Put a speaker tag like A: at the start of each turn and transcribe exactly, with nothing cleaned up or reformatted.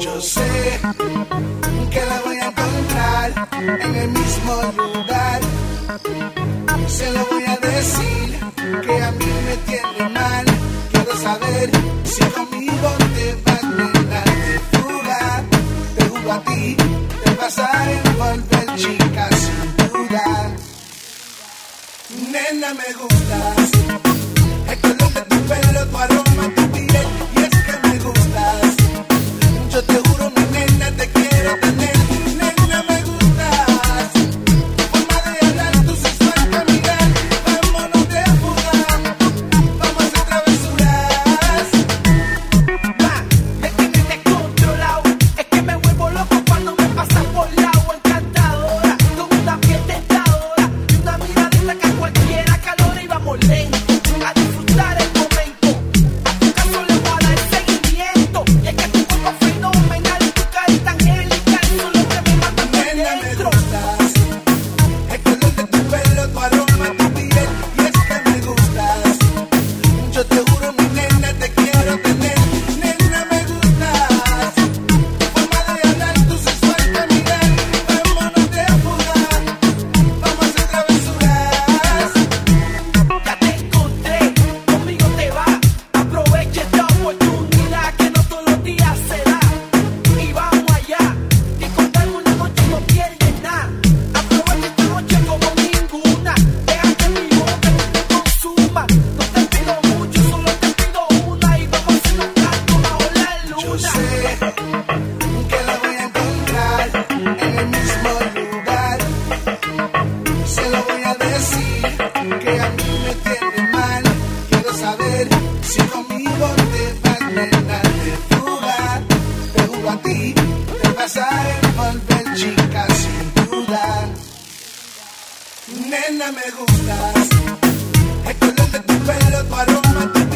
A: Yo sé que la voy a encontrar en el mismo lugar. Se lo voy a decir que a mí me tiene mal. Quiero saber si conmigo te vas a llenar de fuga. Te juro a ti, te vas a envolver, chica, sin duda. Nena, me gustas. El color de tu pelo, tu aroma, tu piel. Y es que me gustas. Yo te juro, mi nena, te quiero tener. Nena, me gustas. Tu forma de hablar, tu sensual caminar. Vámonos de fuga. Vamos a hacer travesuras.
B: Ma, me tienes descontrolado. Es que me vuelvo loco cuando me pasas por lado. Encantadora, con una piel tentadora y una miradita que a cualquiera calora. Y vamos lento a disfrutar el momento. A tu caso le voy a dar seguimiento. Y es que tu cuerpo es fenomenal y tu carita angelical. Eso es lo que me mata por
A: Nena, me
B: dentro.
A: gustas. El color de tu pelo, tu aroma, tu piel. Y es que me gustas. Yo te juro, mi nena, te quiero tener. Nena, me gustas. Tu forma de hablar, tu sensual caminar. Vámonos de fuga. Vamos a hacer travesuras.
B: Ya te encontré, conmigo te va. Aprovecha esta oportunidad que no todos los días se da. Y vamos allá, que contarme una noche no pierdes nada. Aprovecha esta noche como ninguna. Deja que mi boca te consuma. No te pido mucho, solo te pido una. Y vamos a hacer un canto bajo la
A: Yo
B: luna.
A: sé que la voy a encontrar en el mismo lugar. Se lo voy a decir que a mí me tiene mal. Quiero saber si conmigo te vas a llenar de fuga. Te juro a ti, te vas a envolver, chica, sin duda. Nena, me gustas. El color de tu pelo, tu aroma, tu